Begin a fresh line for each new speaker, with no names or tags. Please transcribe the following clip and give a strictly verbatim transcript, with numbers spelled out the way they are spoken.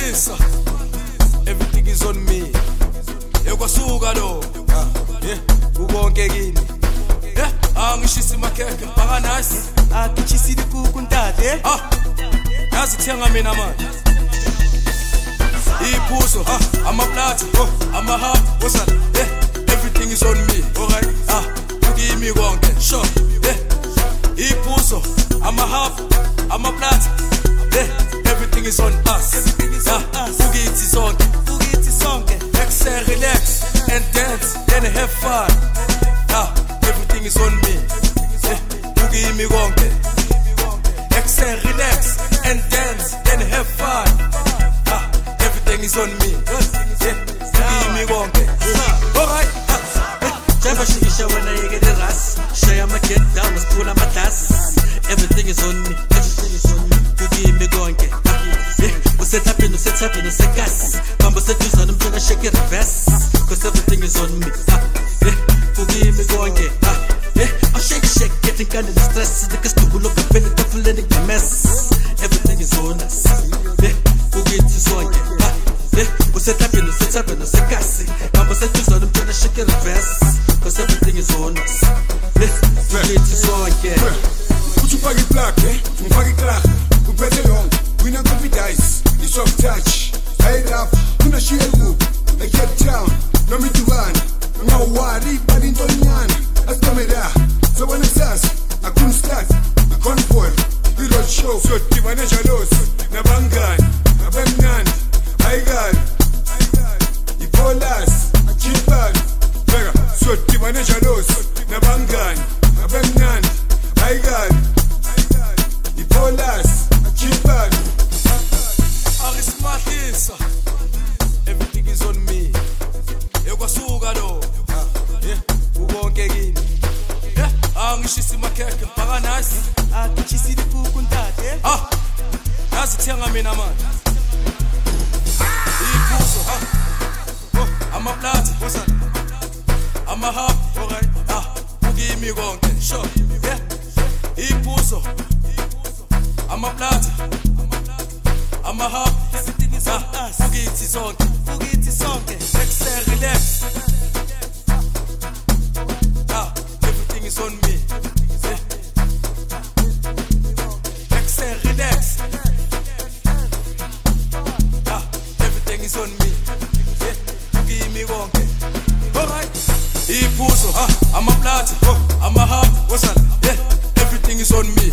Smahisa, everything is on me. Ekwasuka lo, yeah, ukonke kini. Yeah, angishisi makhekhe mpaka nasi.
Akichisile kuku ntate.
Ah, yazi kuthenga mina manje. Iphuzo, ah, amaplathi, oh, amahabu, what's that? Yeah, everything is on me. Alright, ah, ukimi konke, sure. Yeah, iphuzo, amahabu, amaplathi. Yeah, everything is on us.
Everything is on
ah,
us.
Ukithi sonke,
Ukithi sonke.
Exhale, relax and dance, then have fun. Ah, everything is on me. Yeah, ukimi konke. Exhale, relax and dance, then have fun. Ah, everything is on me. Yeah, ukimi konke. Alright.
Java shikisha when I get the ras. Share my get down, let's pull on my tass. Everything is on me. Everything is on me. You give me going. Yeah, we set up in, we set up in, we set gas. Bamba set you on, I'm trying to shake it reverse. Cause everything is on me. Ah, yeah, you give me going. Ah, yeah, I shake, shake, getting kind of stress. The customer look up in the devil and the mess. Everything is on us. Yeah, you get this one. Ah, yeah, we set up in, we set up in, we set gas. Bamba set you on, I'm trying to shake it reverse. Cause everything is on us. Yeah, you get this one.
Put you back in black, eh? You back in black. We better long. We not copy dice. It's soft touch. I rap. We not share whoop. I get down. No me to run. No worry. But in Tonian. As camera. So when it's us, I couldn't start. I can't fall. We don't show. So the manager knows. Na bangan. Na bangan. I got. Ipolas. I keep on. So the manager knows. Na bangan. Na bangan. I got Ipolas, Chipan.
Smahisa, everything is on me. Ekwasuka lo, yeah, ukonke kini. Yeah, angishisi makhekhe mpaka nasi.
Akichisile kuku ntate.
Ah, yazi kuthenga mina manje. Iphuzo, ah, oh, amaplathi, what's that? Amahabu, alright, ah, ukimi konke, sure, yeah. Iphuzo, amaplathi, amahabu,
everything is on
ah,
us.
ukithi sonke,
Ukithi sonke.
exhale, relax. Ah, everything is on me. Yeah. Exhale, relax. Ah, everything is on me. Yeah, ukimi konke. Alright. Iphuzo, ah, amaplathi, oh, amahabu, what's that? Yeah, everything is on me.